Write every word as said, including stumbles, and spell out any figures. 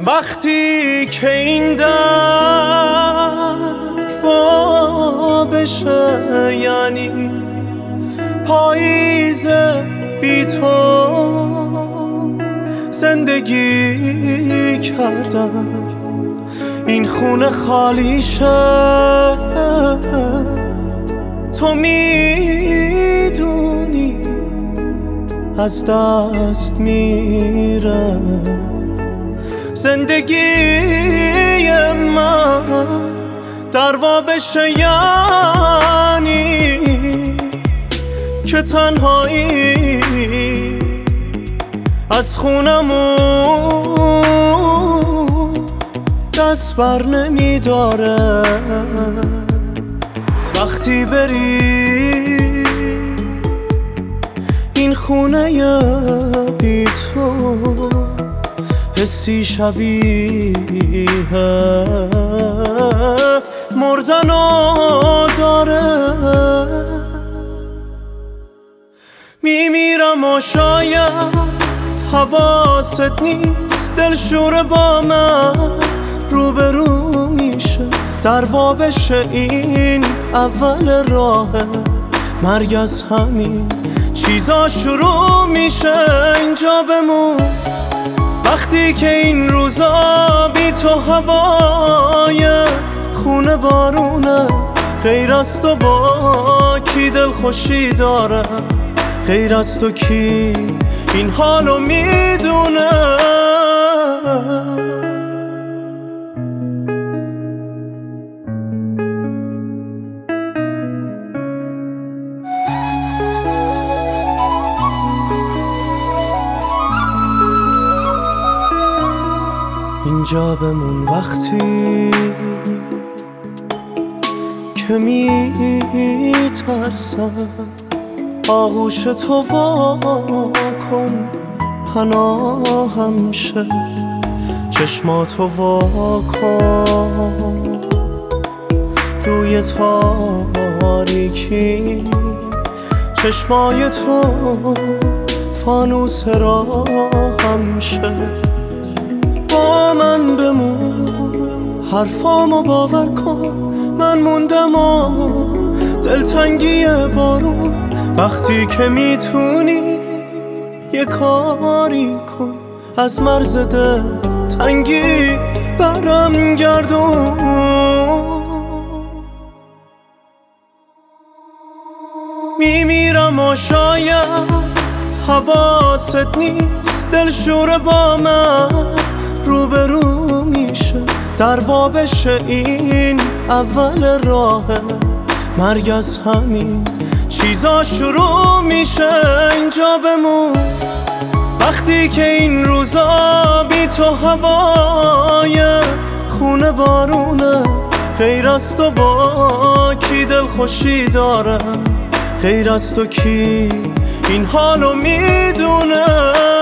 وقتی که این در وا بشه، یعنی پاییز بی تو زندگی کردم، این خونه خالی شه. تو میدونی از دست میره زندگی من در وا بشه، یعنی که تنهایی از خونمون دست بر نمیداره. وقتی بری این خونه بی تو حسی شبیه مردنو داره. میمیرم و شاید حواست نیست، دلشوره با من روبرو میشه، در وا بشه این اول راه مرگ، از همین چیزا شروع میشه. اینجا بمون وقتی که این روزا بی تو هوای خونه بارونه، غیر از تو با کی دل خوشی داره، غیر از تو کی این حالو میدونه. اینجا بمون وقتی که میترسم، آغوش تو وا کن پناهم شه، چشماتو وا کن روی تاریکی، چشمای تو فانوس راهم شه. با من بمون حرفامو باور کن، من موندم و دلتنگی بارون. وقتی که میتونی یه کاری کن، از مرز دل تنگی برم گردون. میمیرم و شاید حواست نیست، دلشوره با من روبرو میشه، در وا بشه این اول راه مرگ، از همین چیزا شروع میشه. اینجا بمون وقتی که این روزا بی تو هوای خونه بارونه، غیر از تو با کی دل خوشی داره، غیر از تو کی این حالو میدونه.